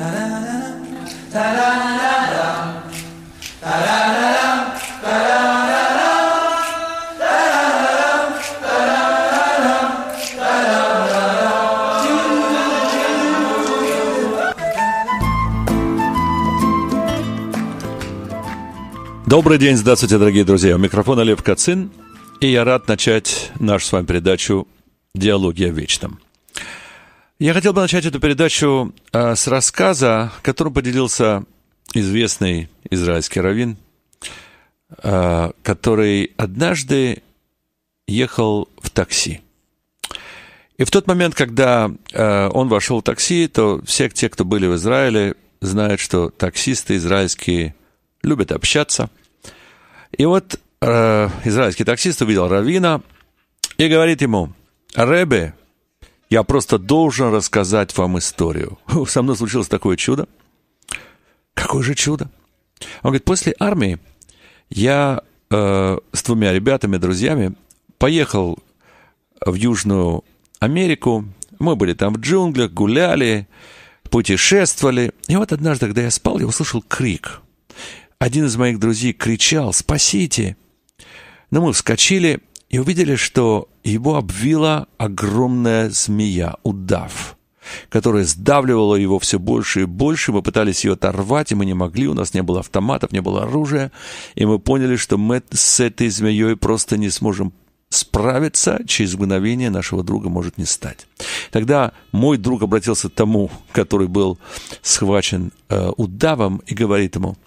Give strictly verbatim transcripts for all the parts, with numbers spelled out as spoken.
Добрый день, здравствуйте, дорогие друзья. У микрофона Лев Кацин, и я рад начать нашу с вами передачу «Диалоги о вечном». Я хотел бы начать эту передачу а, с рассказа, которым поделился известный израильский раввин, а, который однажды ехал в такси. И в тот момент, когда а, он вошел в такси, то все те, кто были в Израиле, знают, что таксисты израильские любят общаться. И вот э, израильский таксист увидел раввина и говорит ему: «Ребе, я просто должен рассказать вам историю. Со мной случилось такое чудо». «Какое же чудо?» Он говорит: «После армии я э, с двумя ребятами, друзьями, поехал в Южную Америку. Мы были там в джунглях, гуляли, путешествовали. И вот однажды, когда я спал, я услышал крик. Один из моих друзей кричал: «Спасите!» Но мы вскочили и увидели, что его обвила огромная змея, удав, которая сдавливала его все больше и больше. Мы пытались ее оторвать, и мы не могли, у нас не было автоматов, не было оружия. И мы поняли, что мы с этой змеей просто не сможем справиться, через мгновение нашего друга может не стать. Тогда мой друг обратился к тому, который был схвачен э, удавом, и говорит ему: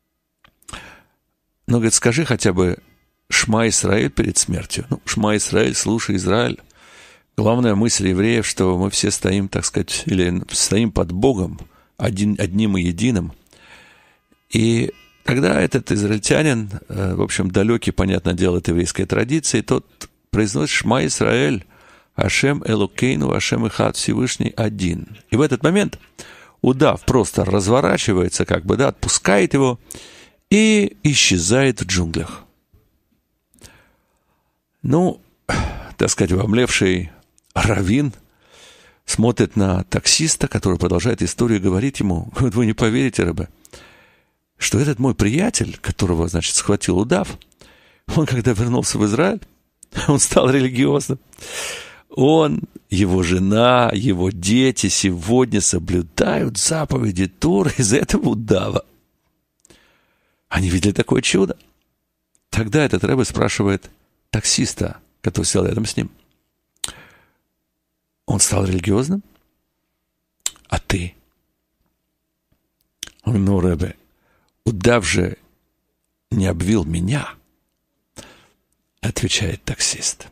«Ну, говорит, скажи хотя бы Шма Исраэль перед смертью». Ну, Шма Исраэль, слушай, Израиль. Главная мысль евреев, что мы все стоим, так сказать, или стоим под Богом, один, одним и единым. И тогда этот израильтянин, в общем, далекий, понятное дело, от еврейской традиции, тот произносит Шма Исраэль, Ашем Элокейну, Ашем Эхад, Всевышний один. И в этот момент удав просто разворачивается, как бы, да, отпускает его и исчезает в джунглях. Ну, так сказать, обомлевший раввин смотрит на таксиста, который продолжает историю, и говорит ему: «Вы не поверите, ребе, что этот мой приятель, которого, значит, схватил удав, он, когда вернулся в Израиль, он стал религиозным. Он, его жена, его дети сегодня соблюдают заповеди Торы из-за этого удава». Они видели такое чудо. Тогда этот ребе спрашивает таксиста, который сел рядом с ним: «Он стал религиозным? А ты?» Он говорит: «Ну, ребе, удав же не обвил меня», отвечает таксист.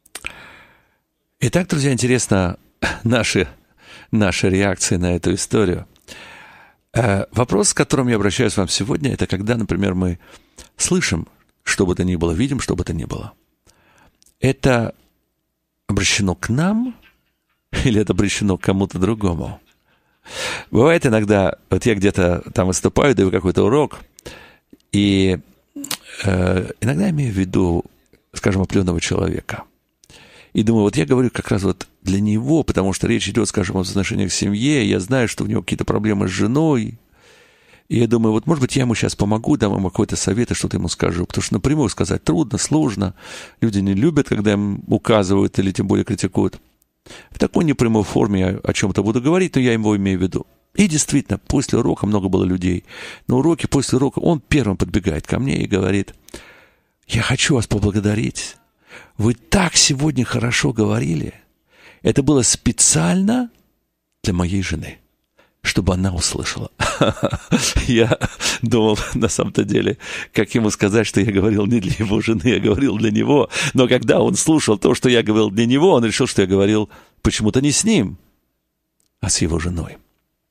Итак, друзья, интересно наши, наши реакции на эту историю. Вопрос, с которым я обращаюсь к вам сегодня, это когда, например, мы слышим, что бы то ни было, видим, что бы то ни было. Это обращено к нам или это обращено к кому-то другому? Бывает иногда, вот я где-то там выступаю, даю какой-то урок, и э, иногда имею в виду, скажем, определенного человека. И думаю, вот я говорю как раз вот для него, потому что речь идет, скажем, о отношениях к семье, я знаю, что у него какие-то проблемы с женой, и я думаю, вот, может быть, я ему сейчас помогу, дам ему какой-то совет и что-то ему скажу, потому что напрямую сказать трудно, сложно, люди не любят, когда им указывают или тем более критикуют. В такой непрямой форме я о чем-то буду говорить, но я его имею в виду. И действительно, после урока много было людей. На уроке, после урока, он первым подбегает ко мне и говорит: «Я хочу вас поблагодарить. Вы так сегодня хорошо говорили. Это было специально для моей жены, чтобы она услышала». Я думал, на самом-то деле, как ему сказать, что я говорил не для его жены, я говорил для него. Но когда он слушал то, что я говорил для него, он решил, что я говорил почему-то не с ним, а с его женой.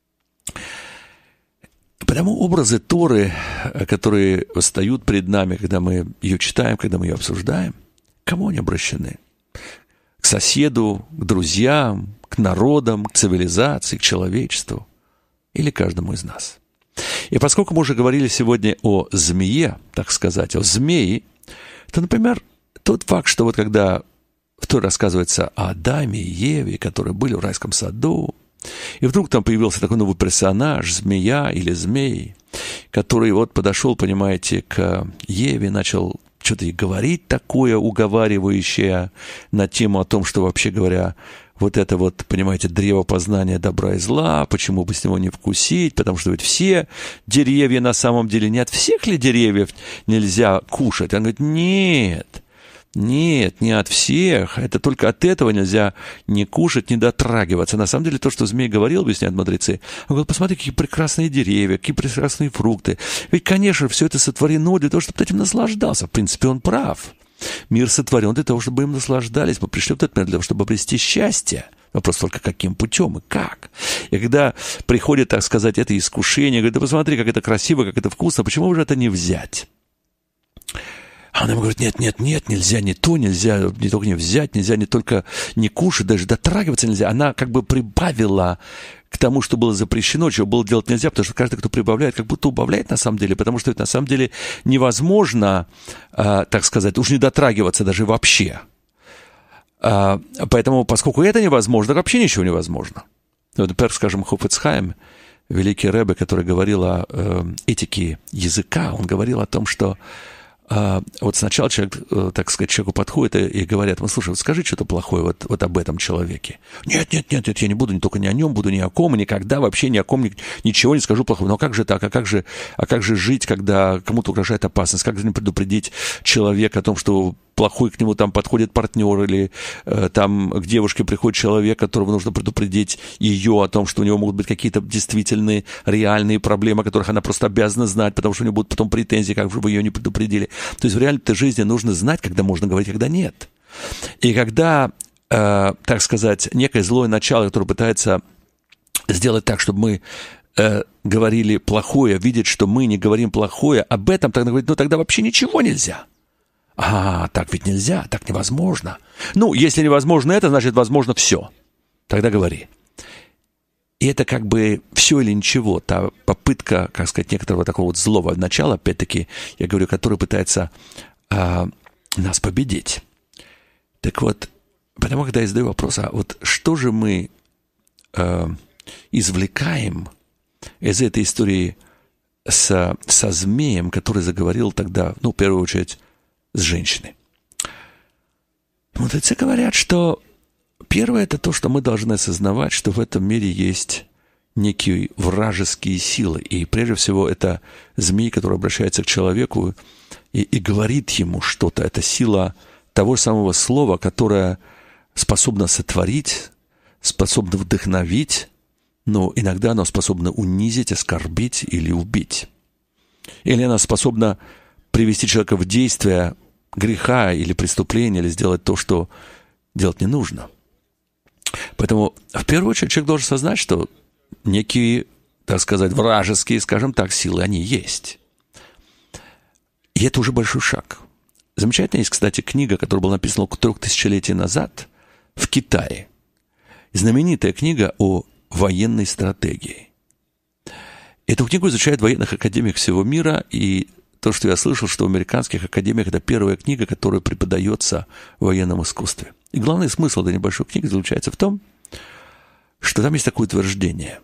Потому образы Торы, которые восстают перед нами, когда мы ее читаем, когда мы ее обсуждаем, к кому они обращены? К соседу, к друзьям, к народам, к цивилизации, к человечеству или каждому из нас? И поскольку мы уже говорили сегодня о змее, так сказать, о змее, то, например, тот факт, что вот когда в Торе рассказывается о Адаме и Еве, которые были в райском саду, И вдруг там появился такой новый персонаж, змея или змей, который вот подошел, понимаете, к Еве, начал что-то ей говорить такое уговаривающее на тему о том, что, вообще говоря, вот это вот, понимаете, древо познания добра и зла, почему бы с него не вкусить, потому что ведь все деревья на самом деле, не от всех ли деревьев нельзя кушать? Он говорит, нет, нет, не от всех, это только от этого нельзя не кушать, не дотрагиваться. На самом деле то, что змей говорил, объясняют мудрецы, он говорит, посмотри, какие прекрасные деревья, какие прекрасные фрукты. Ведь, конечно, все это сотворено для того, чтобы ты этим наслаждался. В принципе, он прав. Мир сотворен для того, чтобы им наслаждались. Мы пришли в этот мир для того, чтобы обрести счастье. Вопрос только, каким путем и как. И когда приходит, так сказать, это искушение, говорит, да посмотри, как это красиво, как это вкусно, почему же это не взять? А она ему говорит, нет, нет, нет, нельзя не то, нельзя не только не взять, нельзя не только не кушать, даже дотрагиваться нельзя. Она как бы прибавила к тому, что было запрещено, чего было делать нельзя, потому что каждый, кто прибавляет, как будто убавляет на самом деле, потому что это на самом деле невозможно, э, так сказать, уж не дотрагиваться даже вообще. Э, поэтому, поскольку это невозможно, вообще ничего невозможно. Вот, например, скажем, Хафец Хаим, великий ребе, который говорил о э, этике языка, он говорил о том, что Uh, вот сначала человек, uh, так сказать, человеку подходит и, и говорят, ну, слушай, вот скажи что-то плохое вот, вот об этом человеке. Нет, нет, нет, нет, я не буду не только ни о нем, буду ни о ком, и никогда вообще ни о ком ни, ничего не скажу плохого. Но как же так? А как же, а как же жить, когда кому-то угрожает опасность? Как же не предупредить человека о том, что плохой к нему там подходит партнер, или э, там к девушке приходит человек, которого нужно предупредить ее о том, что у него могут быть какие-то действительные, реальные проблемы, о которых она просто обязана знать, потому что у нее будут потом претензии, как же вы ее не предупредили. То есть в реальной жизни нужно знать, когда можно говорить, когда нет. И когда, э, так сказать, некое злое начало, которое пытается сделать так, чтобы мы э, говорили плохое, видеть, что мы не говорим плохое, об этом тогда говорить, ну тогда вообще ничего нельзя. А, так ведь нельзя, так невозможно. Ну, если невозможно это, значит, возможно все. Тогда говори. И это как бы все или ничего, та попытка, как сказать, некоторого такого вот злого начала, опять-таки, я говорю, который пытается а, нас победить. Так вот, потому когда я задаю вопрос, а вот что же мы а, извлекаем из этой истории со, со змеем, который заговорил тогда, ну, в первую очередь, с женщиной. Мудрецы говорят, что первое – это то, что мы должны осознавать, что в этом мире есть некие вражеские силы. И прежде всего это змей, который обращается к человеку и, и говорит ему что-то. Это сила того самого слова, которое способно сотворить, способно вдохновить, но иногда оно способно унизить, оскорбить или убить. Или оно способно привести человека в действие греха или преступления, или сделать то, что делать не нужно. Поэтому, в первую очередь, человек должен осознать, что некие, так сказать, вражеские, скажем так, силы, они есть. И это уже большой шаг. Замечательная есть, кстати, книга, которая была написана около трех тысячелетий назад в Китае. Знаменитая книга о военной стратегии. Эту книгу изучают в военных академиях всего мира, и то, что я слышал, что в американских академиях это первая книга, которая преподается в военном искусстве. И главный смысл этой небольшой книги заключается в том, что там есть такое утверждение,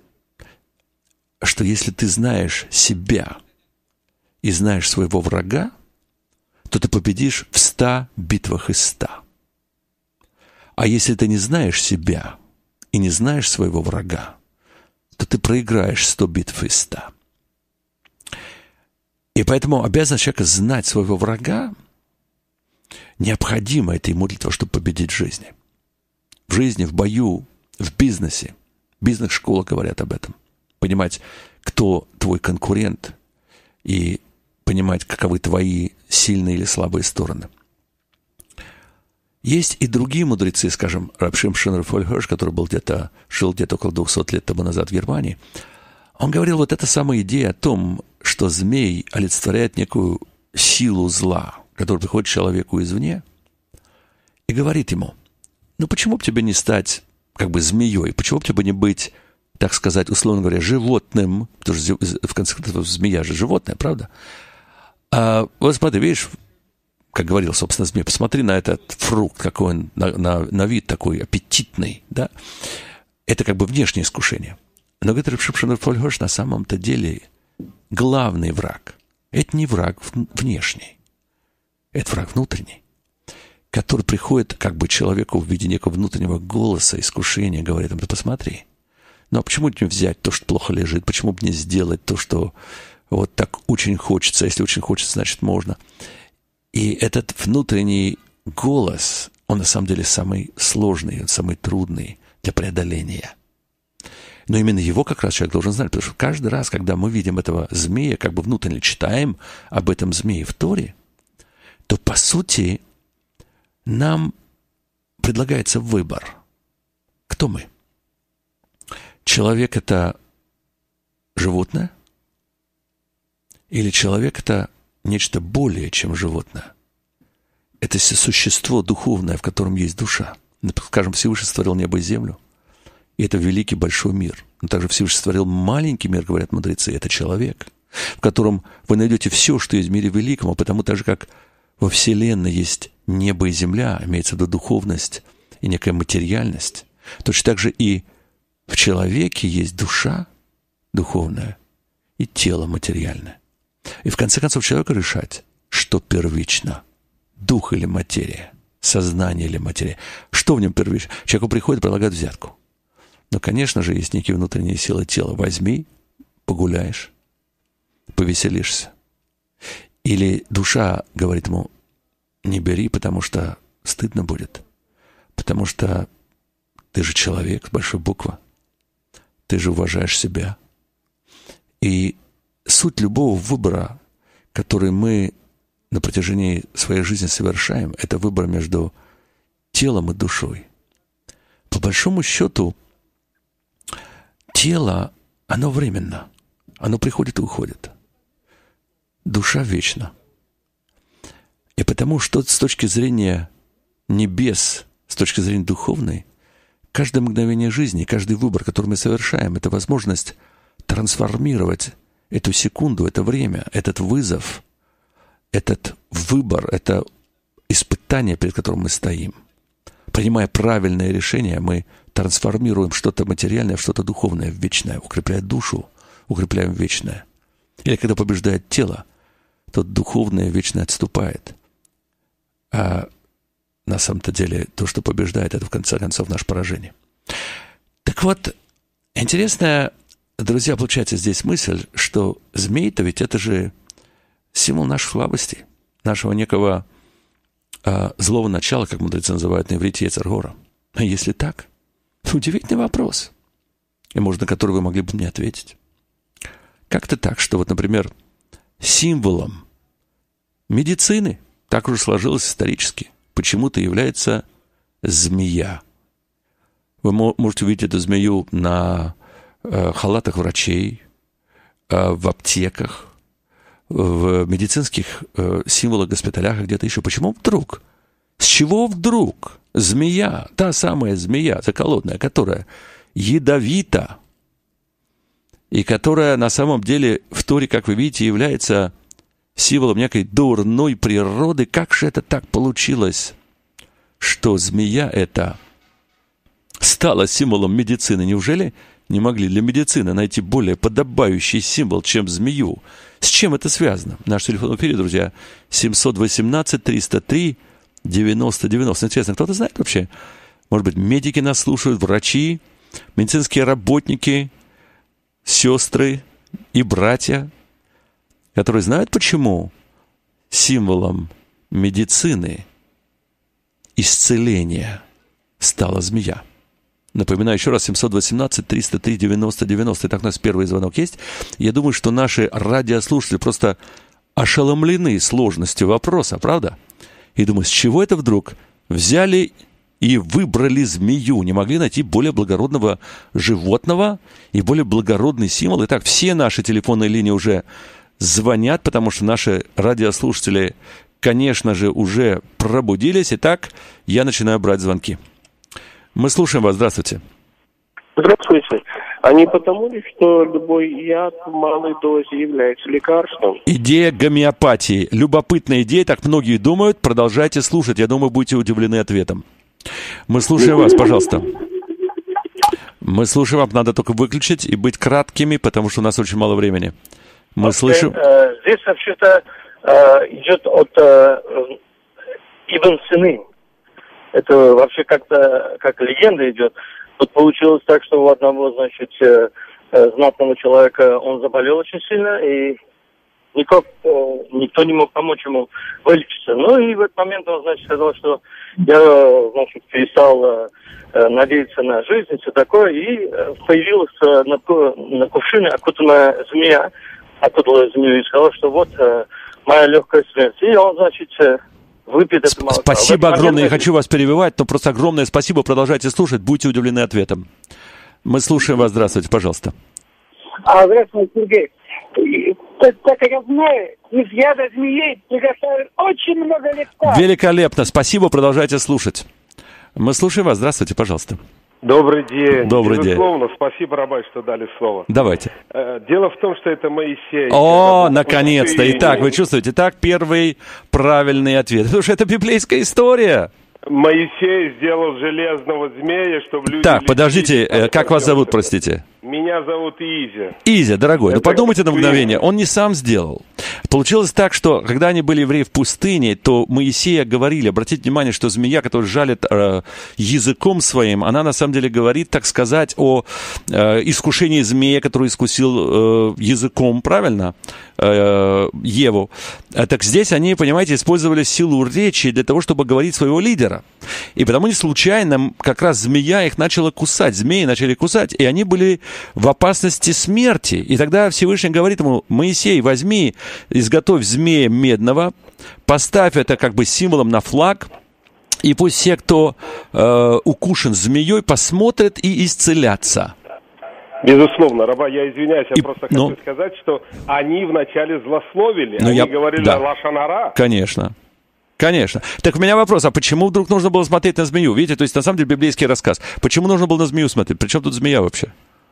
что если ты знаешь себя и знаешь своего врага, то ты победишь в ста битвах из ста. А если ты не знаешь себя и не знаешь своего врага, то ты проиграешь сто битв из ста. И поэтому обязанность человека знать своего врага необходима этой ему для того, чтобы победить в жизни. В жизни, в бою, в бизнесе. Бизнес-школы говорят об этом. Понимать, кто твой конкурент, и понимать, каковы твои сильные или слабые стороны. Есть и другие мудрецы, скажем, Рав Шимшон Рафаэль Херш, который был где-то, жил где-то около двухсот лет тому назад в Германии. Он говорил, вот эта самая идея о том, что змей олицетворяет некую силу зла, которая приходит к человеку извне, и говорит ему, ну почему бы тебе не стать как бы змеей, почему бы тебе не быть, так сказать, условно говоря, животным, потому что в конце концов змея же животное, правда? А вот смотри, видишь, как говорил, собственно, змей, посмотри на этот фрукт, какой он на, на, на вид такой аппетитный, да? это как бы внешнее искушение. Но, говорит Рав Шимшон Фольгош, на самом-то деле главный враг – это не враг внешний, это враг внутренний, который приходит как бы человеку в виде некого внутреннего голоса, искушения, говорит ему: да посмотри, ну а почему бы не взять то, что плохо лежит, почему бы не сделать то, что вот так очень хочется, если очень хочется, значит можно. И этот внутренний голос, он на самом деле самый сложный, он самый трудный для преодоления. Но именно его как раз человек должен знать, потому что каждый раз, когда мы видим этого змея, как бы внутренне читаем об этом змее в Торе, то, по сути, нам предлагается выбор. Кто мы? Человек – это животное? Или человек – это нечто более, чем животное? Это существо духовное, в котором есть душа. Скажем, Всевышний створил небо и землю. И это великий большой мир. Но также Всевышний створил маленький мир, говорят мудрецы. Это человек, в котором вы найдете все, что есть в мире великом. А потому так же, как во Вселенной есть небо и земля, имеется в виду духовность и некая материальность, точно так же и в человеке есть душа духовная и тело материальное. И в конце концов человеку решать, что первично – дух или материя, сознание или материя. Что в нем первично? Человеку приходит, предлагает взятку. Но, конечно же, есть некие внутренние силы тела. Возьми, погуляешь, повеселишься. Или душа говорит ему: не бери, потому что стыдно будет. Потому что ты же человек с большой буквы. Ты же уважаешь себя. И суть любого выбора, который мы на протяжении своей жизни совершаем, это выбор между телом и душой. По большому счету, тело, оно временно. Оно приходит и уходит. Душа вечна. И потому что с точки зрения небес, с точки зрения духовной, каждое мгновение жизни, каждый выбор, который мы совершаем, это возможность трансформировать эту секунду, это время, этот вызов, этот выбор, это испытание, перед которым мы стоим. Принимая правильное решение, мы трансформируем что-то материальное в что-то духовное, в вечное, укрепляя душу, укрепляем вечное. Или когда побеждает тело, то духовное вечное отступает. А на самом-то деле то, что побеждает, это в конце концов наше поражение. Так вот, интересная, друзья, получается здесь мысль, что змей-то ведь это же символ нашей слабости, нашего некого а, злого начала, как мудрецы называют на иврите Йецер Гора. А если так, то удивительный вопрос, и, может, на который вы могли бы мне ответить. Как-то так, что вот, например, символом медицины, так уже сложилось исторически, почему-то является змея. Вы можете увидеть эту змею на э, халатах врачей, э, в аптеках, в медицинских э, символах, госпиталях, где-то еще. Почему вдруг? С чего вдруг змея, та самая змея заколотная, которая ядовита, и которая на самом деле в Торе, как вы видите, является символом некой дурной природы. Как же это так получилось, что змея эта стала символом медицины? Неужели не могли для медицины найти более подобающий символ, чем змею? С чем это связано? Наш телефон в эфире, друзья, семь один восемь триста три девяносто девяносто. Интересно, кто-то знает вообще? Может быть, медики нас слушают, врачи, медицинские работники, сестры и братья, которые знают, почему символом медицины, исцеления стала змея. Напоминаю еще раз, семь один восемь триста три девяносто девяносто. Итак, у нас первый звонок есть. Я думаю, что наши радиослушатели просто ошеломлены сложностью вопроса, правда? И думаю, с чего это вдруг взяли и выбрали змею? Не могли найти более благородного животного и более благородный символ? Итак, все наши телефонные линии уже звонят, потому что наши радиослушатели, конечно же, уже пробудились. Итак, я начинаю брать звонки. Мы слушаем вас. Здравствуйте. Здравствуйте. А не потому ли, что любой яд в малой дозе является лекарством? Идея гомеопатии. Любопытная идея, так многие думают. Продолжайте слушать. Я думаю, будете удивлены ответом. Мы слушаем вас, пожалуйста. Мы слушаем, вам надо только выключить и быть краткими, потому что у нас очень мало времени. Мы okay. слышим... Uh, здесь вообще-то uh, идет от uh, Ибн Сины. Это вообще как-то, как легенда идет. Тут получилось так, что у одного, значит, uh, знатного человека он заболел очень сильно, и никак, uh, никто не мог помочь ему вылечиться. Ну и в этот момент он, значит, сказал, что я, значит, перестал... Uh, надеяться на жизнь и все такое, и появилась на, на кувшине окутанная змея, окутала змею и сказала, что вот моя легкая смерть. И он, значит, выпьет это молоко. Спасибо огромное, я хочу вас перебивать, но просто огромное спасибо, продолжайте слушать, будьте удивлены ответом. Мы слушаем вас, здравствуйте, пожалуйста. А, здравствуйте, Сергей. Так, так как я знаю, из яда змеи приготовили очень много лекарств. Великолепно, спасибо, продолжайте слушать. Мы слушаем вас. Здравствуйте, пожалуйста. Добрый день. Добрый Безусловно, день. Спасибо, Рабай, что дали слово. Давайте. Дело в том, что это Моисей. О, наконец-то. Итак, вы чувствуете, итак, первый правильный ответ. Потому что это библейская история. Моисей сделал железного змея, чтобы люди... Так, подождите, э, как вас зовут, простите? Меня зовут Изя. Изя, дорогой, это ну подумайте на мгновение, он не сам сделал. Получилось так, что когда они были евреи в пустыне, то Моисея говорили, обратите внимание, что змея, которая жалит э, языком своим, она на самом деле говорит, так сказать, о э, искушении змея, который искусил э, языком, правильно, э, Еву. А так здесь они, понимаете, использовали силу речи для того, чтобы говорить своего лидера. И потому не случайно как раз змея их начала кусать, змеи начали кусать, и они были в опасности смерти. И тогда Всевышний говорит ему: Моисей, возьми, изготовь змея медного, поставь это как бы символом на флаг, и пусть все, кто э, укушен змеей, посмотрят и исцелятся. Безусловно, Раба, я извиняюсь, я и, просто ну, хочу сказать, что они вначале злословили, ну, они я, говорили да. лашон ара. Конечно. Конечно. Так у меня вопрос, а почему вдруг нужно было смотреть на змею? Видите, то есть на самом деле библейский рассказ. Почему нужно было на змею смотреть? Причем тут змея вообще?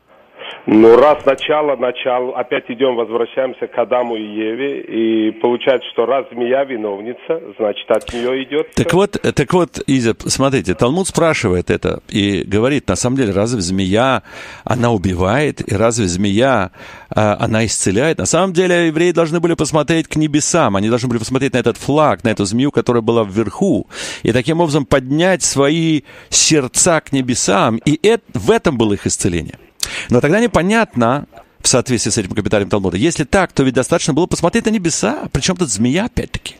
Ну, раз начало, начало, опять идем, возвращаемся к Адаму и Еве, и получается, что раз змея виновница, значит, от нее идет... Так вот, так вот, Изя, смотрите, Талмуд спрашивает это и говорит, на самом деле, разве змея, она убивает, и разве змея, она исцеляет? На самом деле, евреи должны были посмотреть к небесам, они должны были посмотреть на этот флаг, на эту змею, которая была вверху, и таким образом поднять свои сердца к небесам, и это, в этом было их исцеление. Но тогда непонятно, в соответствии с этим комментарием Талмуда, если так, то ведь достаточно было посмотреть на небеса. Причем тут змея, опять-таки?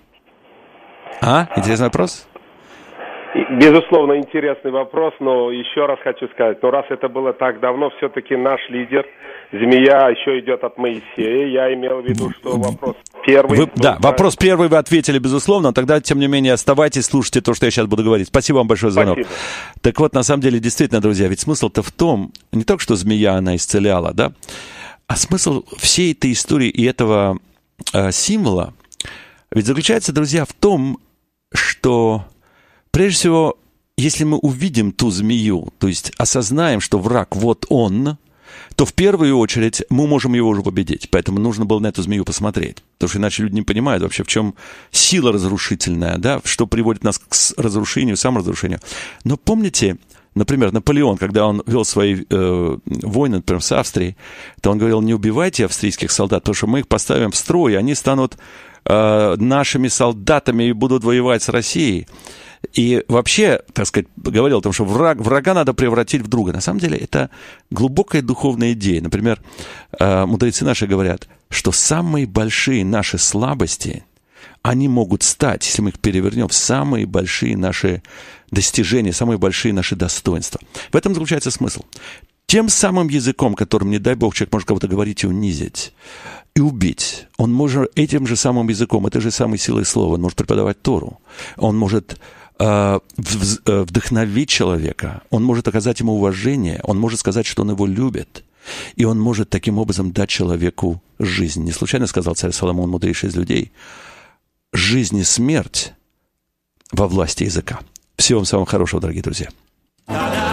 А? Интересный вопрос? Безусловно, интересный вопрос, но еще раз хочу сказать, но раз это было так давно, все-таки наш лидер, змея, еще идет от Моисея. Я имел в виду, что вопрос первый... Вы, да, вопрос первый вы ответили, безусловно, тогда, тем не менее, оставайтесь, слушайте то, что я сейчас буду говорить. Спасибо вам большое за звонок. Спасибо. Так вот, на самом деле, действительно, друзья, ведь смысл-то в том, не только, что змея, она исцеляла, да, а смысл всей этой истории и этого э, символа ведь заключается, друзья, в том, что... Прежде всего, если мы увидим ту змею, то есть осознаем, что враг вот он, то в первую очередь мы можем его уже победить. Поэтому нужно было на эту змею посмотреть. Потому что иначе люди не понимают вообще, в чем сила разрушительная, да, что приводит нас к разрушению, саморазрушению. Но помните, например, Наполеон, когда он вел свои э, войны, например, с Австрией, то он говорил: не убивайте австрийских солдат, потому что мы их поставим в строй, и они станут э, нашими солдатами и будут воевать с Россией. И вообще, так сказать, говорил о том, что враг, врага надо превратить в друга. На самом деле это глубокая духовная идея. Например, мудрецы наши говорят, что самые большие наши слабости, они могут стать, если мы их перевернем, в самые большие наши достижения, самые большие наши достоинства. В этом заключается смысл. Тем самым языком, которым, не дай Бог, человек может кого-то говорить и унизить, и убить, он может этим же самым языком, этой же самой силой слова, он может преподавать Тору, он может вдохновить человека, он может оказать ему уважение, он может сказать, что он его любит, и он может таким образом дать человеку жизнь. Не случайно сказал царь Соломон, мудрейший из людей: жизнь и смерть во власти языка. Всего вам самого хорошего, дорогие друзья.